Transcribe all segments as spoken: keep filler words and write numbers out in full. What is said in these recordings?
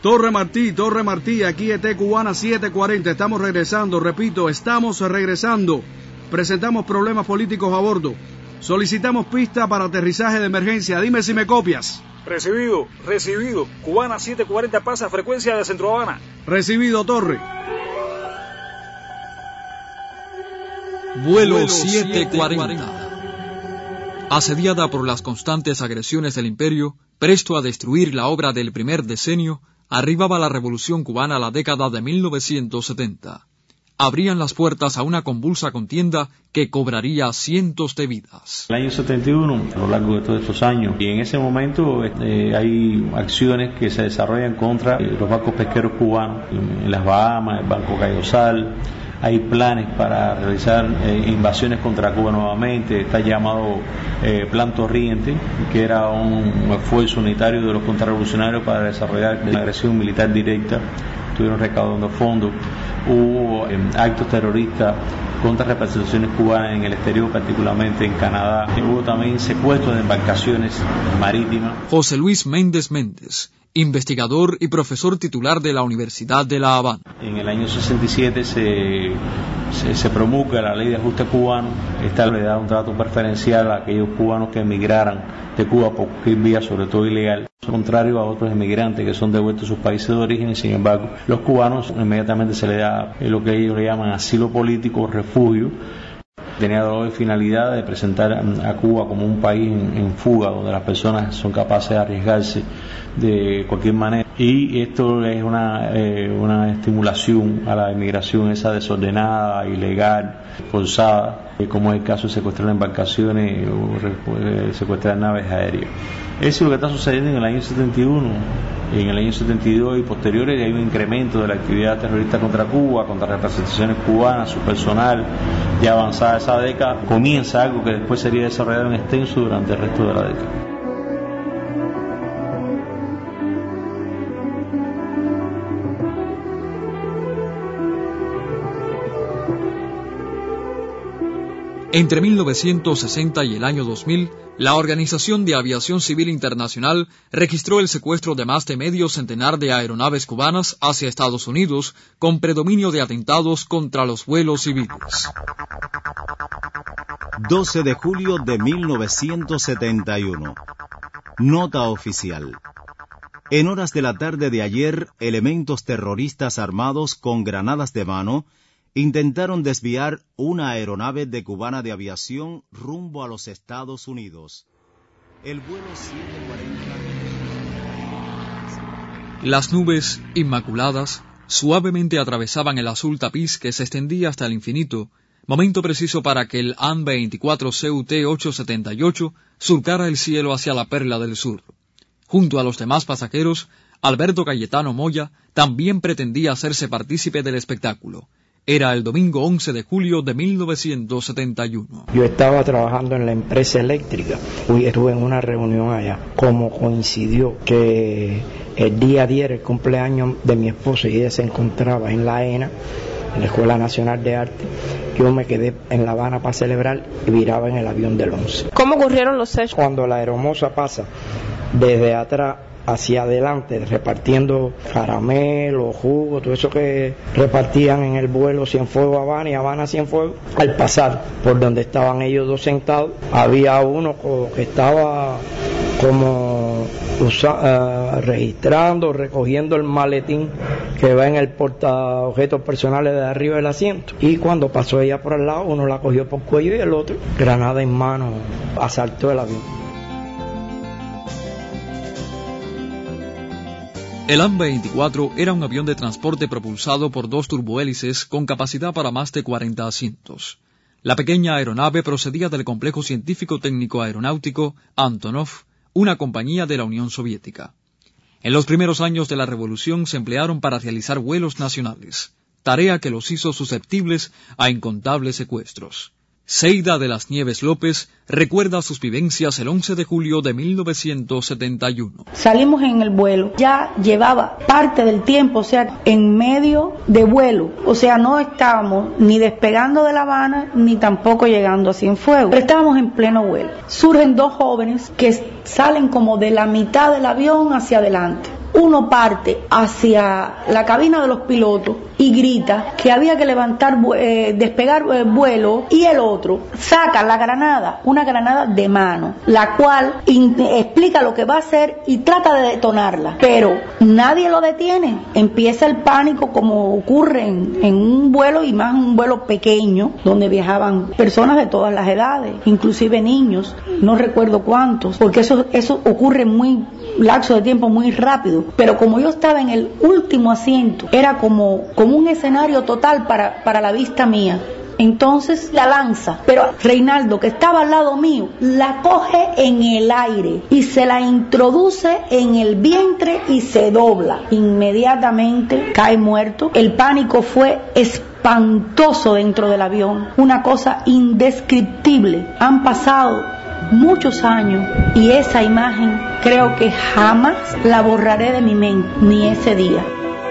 Torre Martí, Torre Martí, aquí E T Cubana siete cuarenta, estamos regresando, repito, estamos regresando. Presentamos problemas políticos a bordo. Solicitamos pista para aterrizaje de emergencia. Dime si me copias. Recibido, recibido. Cubana siete cuarenta pasa, frecuencia de Centro Habana. Recibido, Torre. Vuelo, Vuelo siete cuarenta. Asediada por las constantes agresiones del imperio, presto a destruir la obra del primer decenio, arribaba la Revolución Cubana a la década de mil novecientos setenta. Abrían las puertas a una convulsa contienda que cobraría cientos de vidas. El año setenta y uno, a lo largo de todos estos años, y en ese momento eh, hay acciones que se desarrollan contra eh, los barcos pesqueros cubanos, en, en las Bahamas, el Banco Cayosal. Hay planes para realizar eh, invasiones contra Cuba nuevamente. Está llamado eh, Plan Torriente, que era un esfuerzo unitario de los contrarrevolucionarios para desarrollar una agresión militar directa. Estuvieron recaudando fondos. Hubo eh, actos terroristas contra representaciones cubanas en el exterior, particularmente en Canadá. Hubo también secuestros de embarcaciones marítimas. José Luis Méndez Méndez, investigador y profesor titular de la Universidad de La Habana. En el año sesenta y siete se, se, se promulga la Ley de Ajuste Cubano. Esta le da un trato preferencial a aquellos cubanos que emigraran de Cuba por cualquier vía, sobre todo ilegal, contrario a otros emigrantes que son devueltos a sus países de origen. Sin embargo, los cubanos inmediatamente se les da lo que ellos le llaman asilo político, refugio. Tenía la finalidad de presentar a Cuba como un país en, en fuga, donde las personas son capaces de arriesgarse de cualquier manera. Y esto es una, eh, una estimulación a la inmigración esa desordenada, ilegal, forzada, eh, como es el caso de secuestrar embarcaciones o eh, secuestrar naves aéreas. Eso es lo que está sucediendo en el año setenta y uno. En el año setenta y dos y posteriores hay un incremento de la actividad terrorista contra Cuba, contra representaciones cubanas, su personal. Ya avanzada esa década, comienza algo que después sería desarrollado en extenso durante el resto de la década. Entre mil novecientos sesenta y el año dos mil, la Organización de Aviación Civil Internacional registró el secuestro de más de medio centenar de aeronaves cubanas hacia Estados Unidos, con predominio de atentados contra los vuelos civiles. doce de julio de mil novecientos setenta y uno. Nota oficial. En horas de la tarde de ayer, elementos terroristas armados con granadas de mano intentaron desviar una aeronave de Cubana de Aviación rumbo a los Estados Unidos. El vuelo siete cuarenta... Las nubes, inmaculadas, suavemente atravesaban el azul tapiz que se extendía hasta el infinito, momento preciso para que el A N veinticuatro C U T ochocientos setenta y ocho surcara el cielo hacia la Perla del Sur. Junto a los demás pasajeros, Alberto Cayetano Moya también pretendía hacerse partícipe del espectáculo. Era el domingo once de julio de mil novecientos setenta y uno. Yo estaba trabajando en la empresa eléctrica. Estuve en una reunión allá. Como coincidió que el día diez era el cumpleaños de mi esposa y ella se encontraba en la E N A, en la Escuela Nacional de Arte, yo me quedé en La Habana para celebrar y viraba en el avión del once. ¿Cómo ocurrieron los hechos? Cuando la aeromoza pasa desde atrás hacia adelante, repartiendo caramelos, jugos, todo eso que repartían en el vuelo Cienfuegos Habana y Habana Cienfuegos, al pasar por donde estaban ellos dos sentados, había uno que estaba como usa, uh, registrando, recogiendo el maletín que va en el portaobjetos personales de arriba del asiento, y cuando pasó ella por al lado, uno la cogió por cuello y el otro, granada en mano, asaltó el avión. El A N veinticuatro era un avión de transporte propulsado por dos turbohélices con capacidad para más de cuarenta asientos. La pequeña aeronave procedía del complejo científico técnico aeronáutico Antonov, una compañía de la Unión Soviética. En los primeros años de la revolución se emplearon para realizar vuelos nacionales, tarea que los hizo susceptibles a incontables secuestros. Seida de las Nieves López recuerda sus vivencias el once de julio de mil novecientos setenta y uno. Salimos en el vuelo, ya llevaba parte del tiempo, o sea, en medio de vuelo, o sea, no estábamos ni despegando de La Habana, ni tampoco llegando a Cienfuegos, pero estábamos en pleno vuelo. Surgen dos jóvenes que salen como de la mitad del avión hacia adelante. uno parte hacia la cabina de los pilotos y grita que había que levantar, eh, despegar eh, vuelo, y el otro saca la granada, una granada de mano, la cual in- explica lo que va a hacer y trata de detonarla, pero nadie lo detiene. Empieza el pánico, como ocurre en, en un vuelo, y más un vuelo pequeño donde viajaban personas de todas las edades, inclusive niños, no recuerdo cuántos, porque eso, eso ocurre muy lapso de tiempo muy rápido, pero como yo estaba en el último asiento, era como, como un escenario total para, para la vista mía. Entonces la lanza, pero Reinaldo, que estaba al lado mío, la coge en el aire y se la introduce en el vientre y se dobla. Inmediatamente cae muerto. El pánico fue espantoso dentro del avión, una cosa indescriptible. Han pasado muchos años y esa imagen creo que jamás la borraré de mi mente, ni ese día.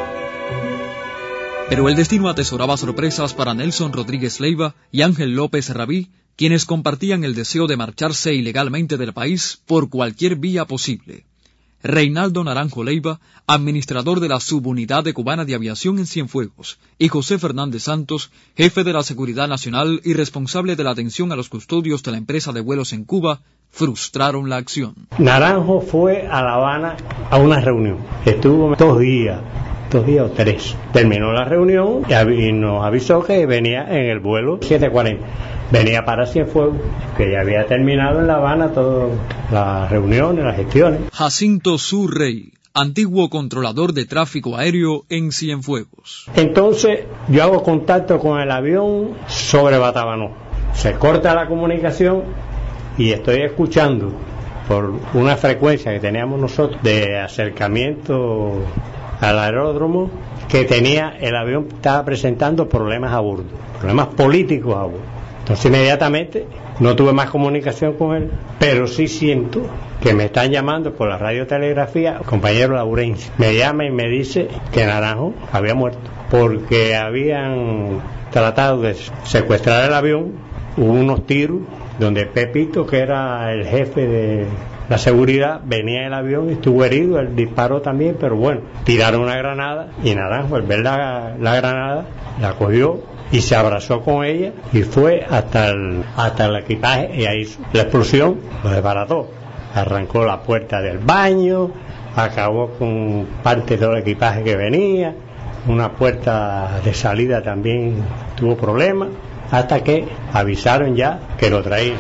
Pero el destino atesoraba sorpresas para Nelson Rodríguez Leiva y Ángel López Rabí, quienes compartían el deseo de marcharse ilegalmente del país por cualquier vía posible. Reinaldo Naranjo Leiva, administrador de la Subunidad de Cubana de Aviación en Cienfuegos, y José Fernández Santos, jefe de la Seguridad Nacional y responsable de la atención a los custodios de la empresa de vuelos en Cuba, frustraron la acción. Naranjo fue a La Habana a una reunión. Estuvo dos días. dos días o tres. Terminó la reunión y nos avisó que venía en el vuelo siete cuarenta. Venía para Cienfuegos, que ya había terminado en La Habana todas las reuniones, las gestiones. Jacinto Surrey, antiguo controlador de tráfico aéreo en Cienfuegos. Entonces yo hago contacto con el avión sobre Batabanó. Se corta la comunicación y estoy escuchando por una frecuencia que teníamos nosotros de acercamiento al aeródromo, que tenía el avión, estaba presentando problemas a bordo, problemas políticos a bordo. Entonces inmediatamente no tuve más comunicación con él, pero sí siento que me están llamando por la radiotelegrafía, el compañero Laurencio. Me llama y me dice que Naranjo había muerto, porque habían tratado de secuestrar el avión. Hubo unos tiros donde Pepito, que era el jefe de la seguridad, venía en el avión y estuvo herido. Él disparó también, pero bueno, tiraron una granada y Naranjo, al ver la, la granada, la cogió y se abrazó con ella y fue hasta el, hasta el equipaje, y ahí la explosión lo desbarató. Arrancó la puerta del baño, acabó con parte del equipaje que venía, una puerta de salida también tuvo problemas, hasta que avisaron ya que lo traían.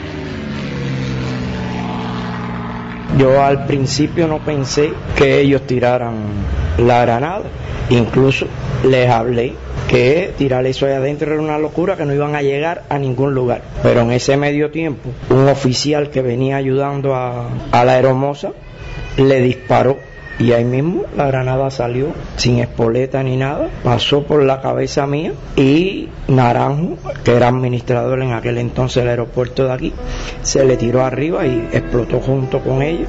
Yo al principio no pensé que ellos tiraran la granada, incluso les hablé que tirar eso ahí adentro era una locura, que no iban a llegar a ningún lugar. Pero en ese medio tiempo, un oficial que venía ayudando a, a la aeromoza le disparó, y ahí mismo la granada salió sin espoleta ni nada, pasó por la cabeza mía, y Naranjo, que era administrador en aquel entonces del aeropuerto de aquí, se le tiró arriba y explotó junto con ella.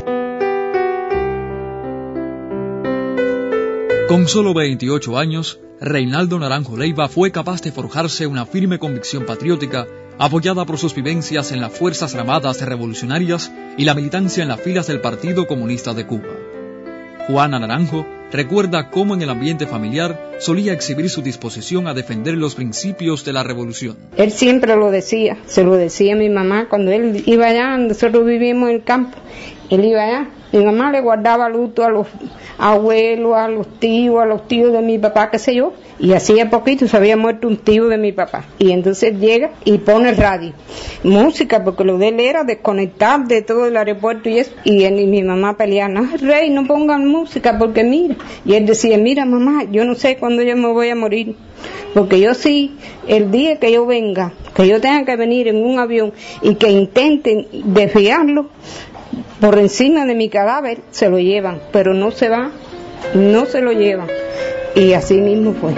Con solo veintiocho años, Reinaldo Naranjo Leiva fue capaz de forjarse una firme convicción patriótica apoyada por sus vivencias en las Fuerzas Armadas Revolucionarias y la militancia en las filas del Partido Comunista de Cuba. Juana Naranjo recuerda cómo en el ambiente familiar solía exhibir su disposición a defender los principios de la revolución. Él siempre lo decía, se lo decía a mi mamá cuando él iba allá, nosotros vivíamos en el campo, él iba allá, mi mamá le guardaba luto a los abuelos, a los tíos, a los tíos de mi papá, qué sé yo, y hacía poquito se había muerto un tío de mi papá, y entonces llega y pone el radio, música, porque lo de él era desconectar de todo el aeropuerto y eso, y, él, y mi mamá peleaba, no, Rey, no pongan música, porque mira, y él decía, mira mamá, yo no sé cuándo yo me voy a morir, porque yo sí, el día que yo venga, que yo tenga que venir en un avión y que intenten desviarlo por encima de mi cadáver, se lo llevan, pero no se va, no se lo llevan. Y así mismo fue.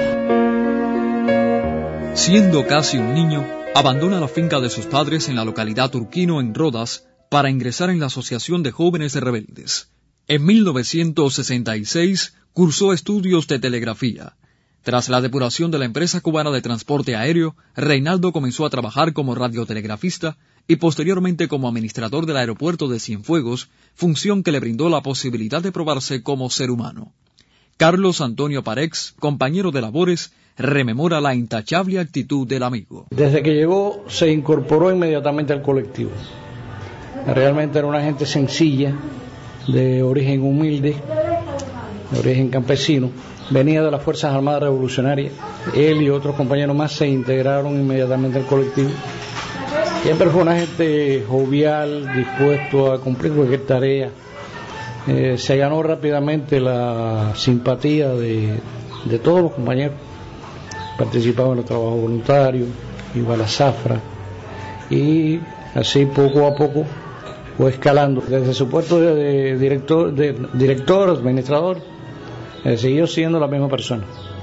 Siendo casi un niño, abandona la finca de sus padres en la localidad Turquino, en Rodas, para ingresar en la Asociación de Jóvenes Rebeldes. En mil novecientos sesenta y seis cursó estudios de telegrafía. Tras la depuración de la empresa cubana de transporte aéreo, Reinaldo comenzó a trabajar como radiotelegrafista y posteriormente como administrador del aeropuerto de Cienfuegos, función que le brindó la posibilidad de probarse como ser humano. Carlos Antonio Parex, compañero de labores, rememora la intachable actitud del amigo. Desde que llegó se incorporó inmediatamente al colectivo. Realmente era una gente sencilla, de origen humilde, de origen campesino. Venía de las Fuerzas Armadas Revolucionarias. Él y otros compañeros más se integraron inmediatamente al colectivo. Siempre fue una gente jovial, dispuesto a cumplir cualquier tarea. Eh, se ganó rápidamente la simpatía de, de todos los compañeros. Participaba en los trabajos voluntarios, iba a la zafra y así poco a poco fue escalando. Desde su puesto de, de director, de director, administrador, eh, siguió siendo la misma persona.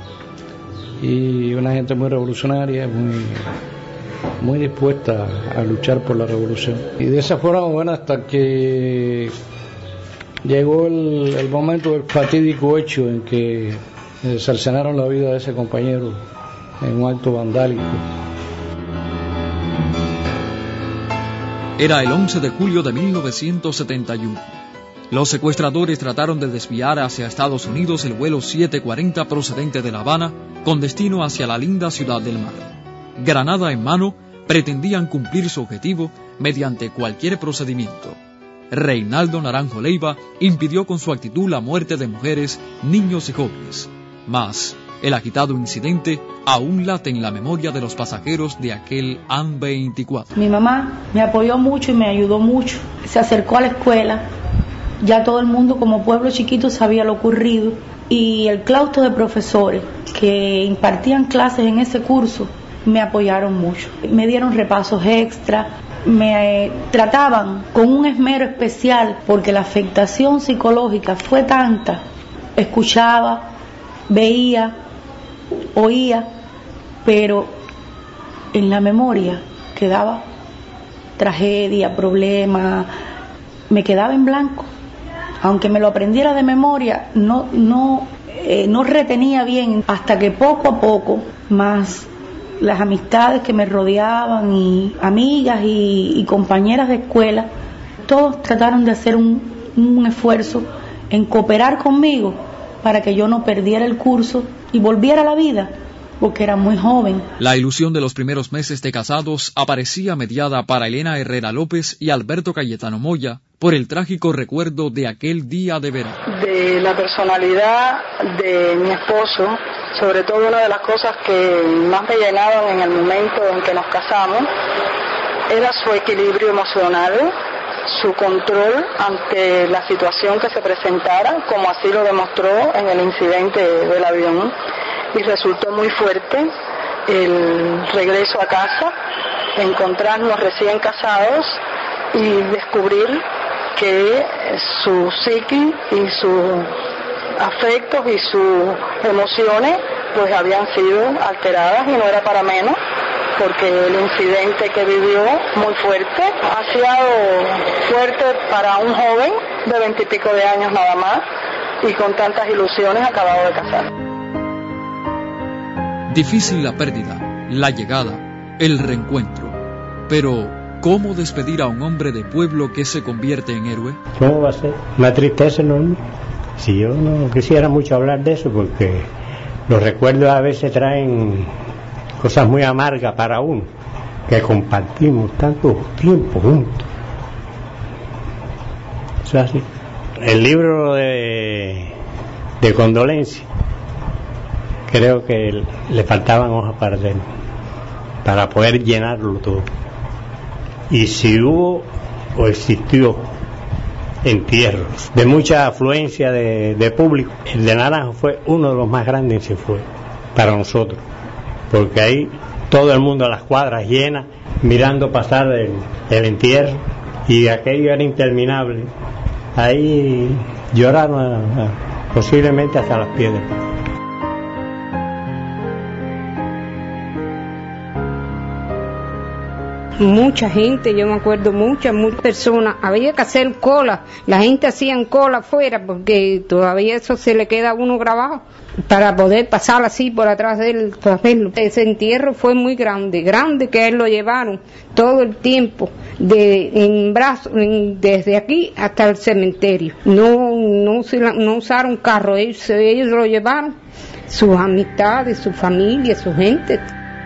Y una gente muy revolucionaria, muy, muy dispuesta a luchar por la revolución. Y de esa forma, bueno, hasta que llegó el, el momento del fatídico hecho en que eh, cercenaron la vida de ese compañero en un acto vandálico. Era el once de julio de mil novecientos setenta y uno. Los secuestradores trataron de desviar hacia Estados Unidos el vuelo siete cuarenta procedente de La Habana con destino hacia la linda Ciudad del Mar. Granada en mano, pretendían cumplir su objetivo mediante cualquier procedimiento. Reinaldo Naranjo Leiva impidió con su actitud la muerte de mujeres, niños y jóvenes. Mas el agitado incidente aún late en la memoria de los pasajeros de aquel A N veinticuatro. Mi mamá me apoyó mucho y me ayudó mucho. Se acercó a la escuela. Ya todo el mundo como pueblo chiquito sabía lo ocurrido. Y el claustro de profesores que impartían clases en ese curso me apoyaron mucho. Me dieron repasos extra. Me eh, trataban con un esmero especial porque la afectación psicológica fue tanta. Escuchaba, veía, oía, pero en la memoria quedaba tragedia, problema, me quedaba en blanco. Aunque me lo aprendiera de memoria, no, no, eh, no retenía bien, hasta que poco a poco, más las amistades que me rodeaban y amigas y, y compañeras de escuela, todos trataron de hacer un, un esfuerzo en cooperar conmigo para que yo no perdiera el curso y volviera a la vida, porque era muy joven. La ilusión de los primeros meses de casados aparecía mediada para Elena Herrera López y Alberto Cayetano Moya por el trágico recuerdo de aquel día de verano. De la personalidad de mi esposo, sobre todo una de las cosas que más me llenaban en el momento en que nos casamos, era su equilibrio emocional, su control ante la situación que se presentara, como así lo demostró en el incidente del avión, y resultó muy fuerte el regreso a casa, encontrarnos recién casados y descubrir que su psiqui y sus afectos y sus emociones pues habían sido alteradas, y no era para menos, porque el incidente que vivió, muy fuerte, ha sido fuerte para un joven de veintipico de años nada más y con tantas ilusiones acabado de casar. Difícil la pérdida, la llegada, el reencuentro. Pero, ¿cómo despedir a un hombre de pueblo que se convierte en héroe? ¿Cómo va a ser? Una tristeza enorme. Si yo no quisiera mucho hablar de eso, porque los recuerdos a veces traen cosas muy amargas para uno, que compartimos tanto tiempo juntos. Eso es así. El libro de, de condolencia, creo que le faltaban hojas para hacer, para poder llenarlo todo. Y si hubo o existió entierros de mucha afluencia de, de público, el de Naranjo fue uno de los más grandes y se fue para nosotros, porque ahí todo el mundo a las cuadras llenas mirando pasar el, el entierro, y aquello era interminable. Ahí lloraron a, a, posiblemente hasta las piedras. mucha gente, yo me acuerdo, muchas, muchas personas, había que hacer cola, la gente hacía cola afuera porque todavía eso se le queda a uno grabado para poder pasar así por atrás de él para verlo. Ese entierro fue muy grande, grande que él lo llevaron todo el tiempo de en brazos, desde aquí hasta el cementerio. No, no, no usaron carro, ellos, ellos lo llevaron, sus amistades, su familia, su gente.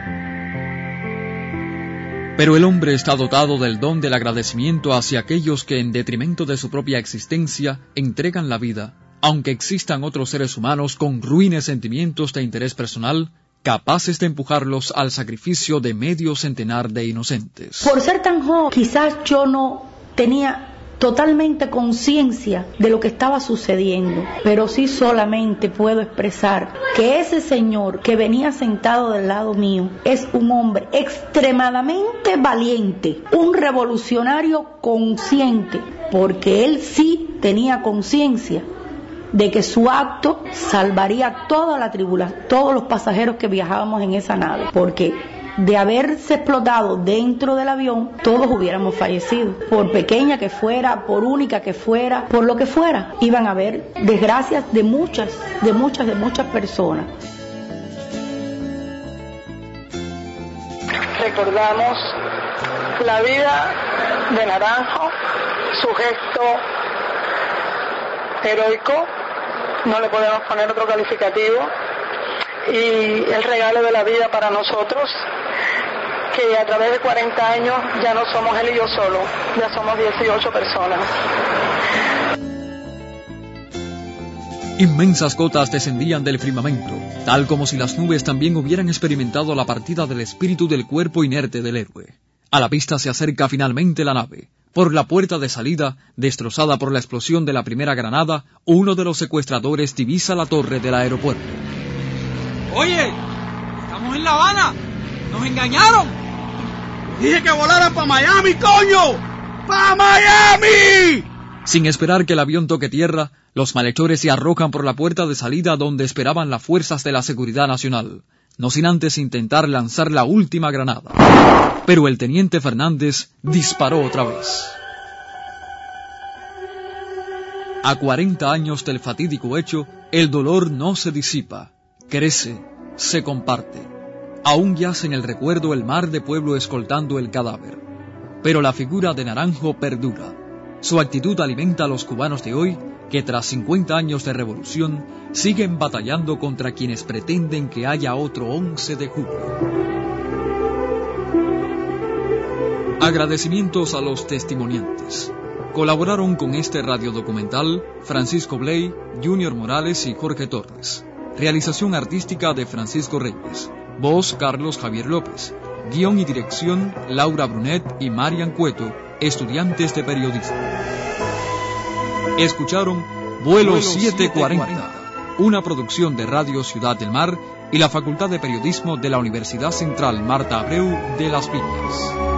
Pero el hombre está dotado del don del agradecimiento hacia aquellos que, en detrimento de su propia existencia, entregan la vida, aunque existan otros seres humanos con ruines sentimientos de interés personal, capaces de empujarlos al sacrificio de medio centenar de inocentes. Por ser tan joven, quizás yo no tenía totalmente conciencia de lo que estaba sucediendo, pero sí solamente puedo expresar que ese señor que venía sentado del lado mío es un hombre extremadamente valiente, un revolucionario consciente, porque él sí tenía conciencia de que su acto salvaría toda la tribulación, todos los pasajeros que viajábamos en esa nave, porque de haberse explotado dentro del avión, todos hubiéramos fallecido, por pequeña que fuera, por única que fuera, por lo que fuera, iban a haber desgracias de muchas, de muchas, de muchas personas. Recordamos la vida de Naranjo, su gesto heroico, no le podemos poner otro calificativo, y el regalo de la vida para nosotros, que a través de cuarenta años ya no somos él y yo solo, ya somos dieciocho personas. Inmensas gotas descendían del firmamento, tal como si las nubes también hubieran experimentado la partida del espíritu del cuerpo inerte del héroe. A la pista se acerca finalmente la nave. Por la puerta de salida, destrozada por la explosión de la primera granada, uno de los secuestradores divisa la torre del aeropuerto. Oye, estamos en La Habana, nos engañaron. Dije que volaran para Miami, coño, para Miami. Sin esperar que el avión toque tierra, los malhechores se arrojan por la puerta de salida donde esperaban las fuerzas de la seguridad nacional, no sin antes intentar lanzar la última granada. Pero el teniente Fernández disparó otra vez. A cuarenta años del fatídico hecho, el dolor no se disipa, crece, se comparte. Aún yace en el recuerdo el mar de pueblo escoltando el cadáver. Pero la figura de Naranjo perdura. Su actitud alimenta a los cubanos de hoy, que tras cincuenta años de revolución, siguen batallando contra quienes pretenden que haya otro once de julio. Agradecimientos a los testimoniantes. Colaboraron con este radiodocumental Francisco Bley, Junior Morales y Jorge Torres. Realización artística de Francisco Reyes. Voz Carlos Javier López. Guión y dirección Laura Brunet y Marian Cueto, estudiantes de periodismo. Escucharon Vuelo, Vuelo setecientos cuarenta, una producción de Radio Ciudad del Mar y la Facultad de Periodismo de la Universidad Central Marta Abreu de Las Villas.